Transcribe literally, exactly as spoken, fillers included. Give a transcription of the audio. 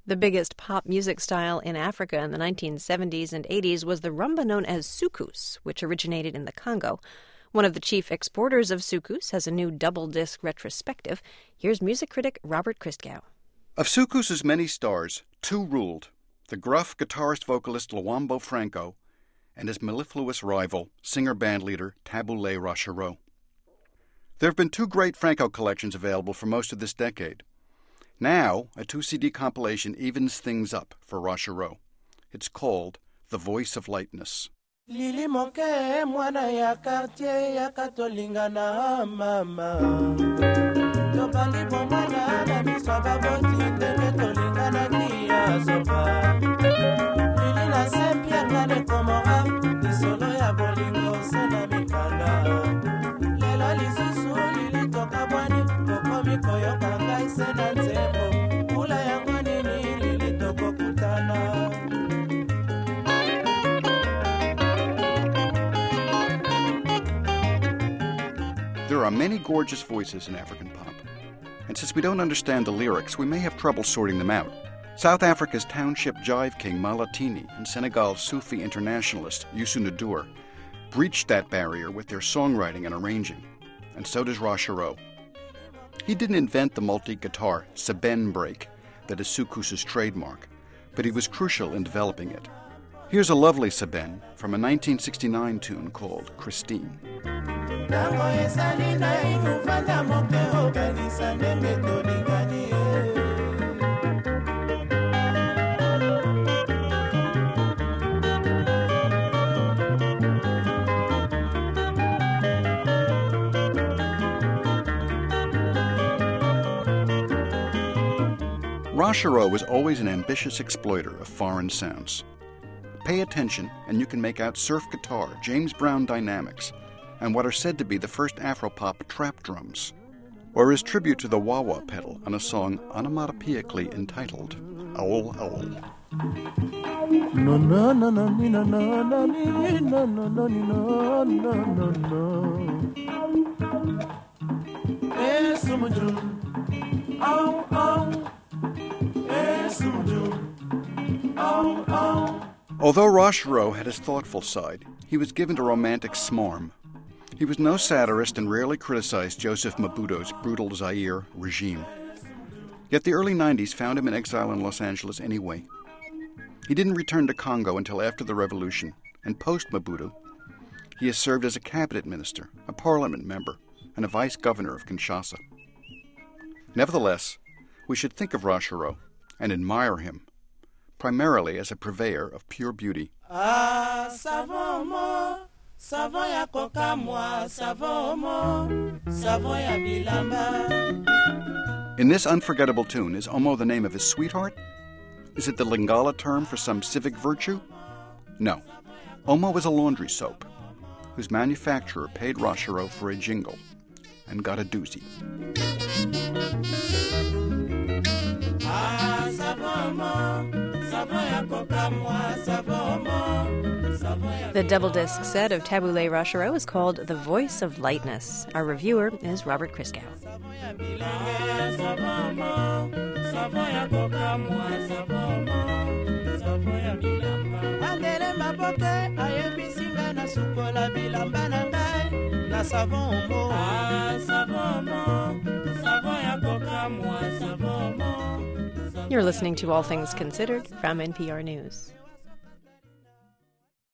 The biggest pop music style in Africa in the nineteen seventies and eighties was the rumba known as soukous, which originated in the Congo. One of the chief exporters of soukous has a new double-disc retrospective. Here's music critic Robert Christgau. Of soukous's many stars, two ruled, the gruff guitarist-vocalist Luambo Franco and his mellifluous rival, singer-bandleader Taboulé Rochéreau. There have been two great Franco collections available for most of this decade. Now, a two-C D compilation evens things up for Rochéreau. It's called The Voice of Lightness. Lili moke mwana ya quartier ya katolingana mama. Tobali bomwana na misaba boti ndenge tolingana kia sopa. Lili na sepia kane komora nisolo ya bolingo sena mikanda. Lela lisusu lili toka bwani kokomi koyoka ngai sena nzembo. Ula yangu nini lili toko kutana. There are many gorgeous voices in African pop, and since we don't understand the lyrics, we may have trouble sorting them out. South Africa's township jive king Malatini and Senegal's Sufi internationalist Youssou N'Dour breached that barrier with their songwriting and arranging, and so does Rochéreau. He didn't invent the multi-guitar Seben break that is soukous's trademark, but he was crucial in developing it. Here's a lovely Seben from a nineteen sixty-nine tune called Christine. Rochéreau was always an ambitious exploiter of foreign sounds. Pay attention and you can make out surf guitar, James Brown dynamics, and what are said to be the first Afropop trap drums, or his tribute to the wah-wah pedal on a song onomatopoeically entitled Owl Owl. Although Rochéreau had his thoughtful side, he was given to romantic smarm. He was no satirist and rarely criticized Joseph Mobutu's brutal Zaire regime. Yet the early nineties found him in exile in Los Angeles anyway. He didn't return to Congo until after the revolution, and post-Mobutu, he has served as a cabinet minister, a parliament member, and a vice governor of Kinshasa. Nevertheless, we should think of Rochéreau and admire him, primarily as a purveyor of pure beauty. Ah, savon mo, savon ya kokamwa, savon mo, savon ya bilamba. In this unforgettable tune, is Omo the name of his sweetheart? Is it the Lingala term for some civic virtue? No. Omo was a laundry soap, whose manufacturer paid Rochéreau for a jingle, and got a doozy. Ah, savon mo. The double-disc set of Taboulé Rochéreau is called The Voice of Lightness. Our reviewer is Robert Christgau. You're listening to All Things Considered from N P R News.